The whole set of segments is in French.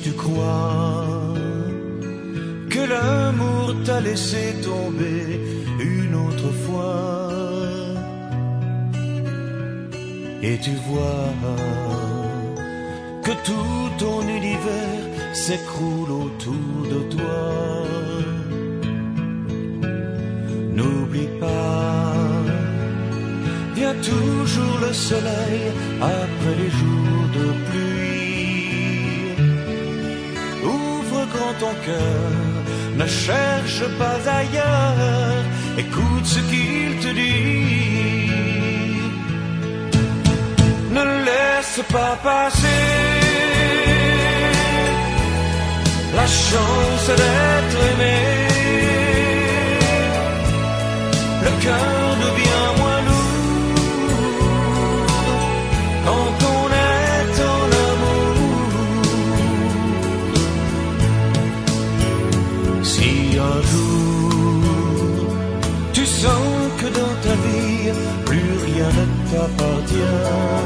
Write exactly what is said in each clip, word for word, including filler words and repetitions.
tu crois que l'amour t'a laissé tomber une autre fois, et tu vois que tout ton univers s'écroule autour de toi. N'oublie pas, vient toujours le soleil après les jours de pluie. Ouvre grand ton cœur, ne cherche pas ailleurs, écoute ce qu'il te dit. Ne laisse pas passer la chance d'être aimé. Le cœur devient moins lourd quand on est en amour. Si un jour tu sens que dans ta vie plus rien ne t'appartient,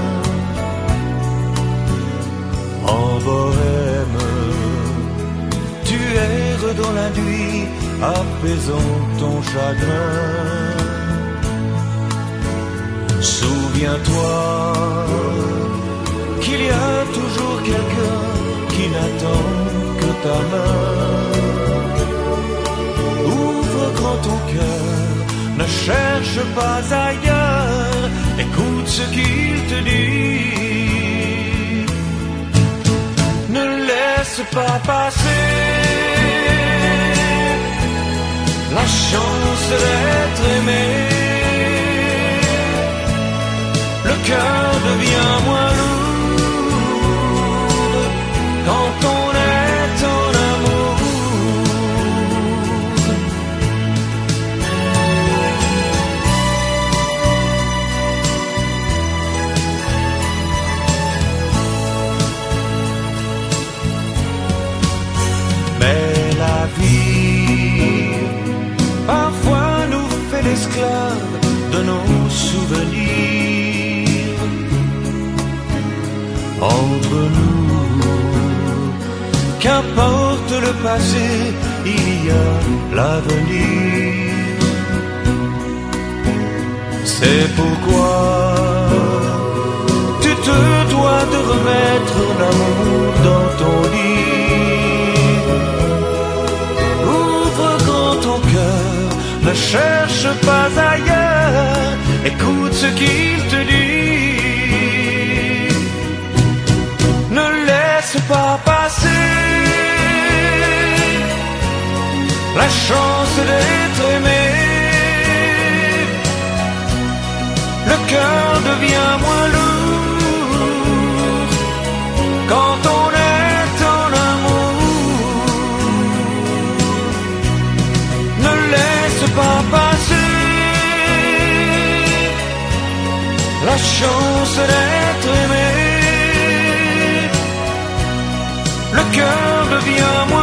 en bohème tu erres dans la nuit, apaisant ton chagrin. Souviens-toi qu'il y a toujours quelqu'un qui n'attend que ta main. Ouvre grand ton cœur, ne cherche pas ailleurs, écoute ce qu'il te dit. Ne laisse pas passer la chance d'être aimé. Le cœur devient moins lourd quand on est en amour. Mais la vie parfois nous fait l'esclave de nos souvenirs. Entre nous, qu'importe le passé, il y a l'avenir. C'est pourquoi tu te dois de remettre l'amour dans ton lit. Ouvre grand ton cœur, ne cherche pas ailleurs, écoute ce qu'il te dit. Ne laisse pas passer la chance d'être aimé. Le cœur devient moins lourd quand on est en amour. Ne laisse pas passer la chance d'être aimé. Le cœur devient moins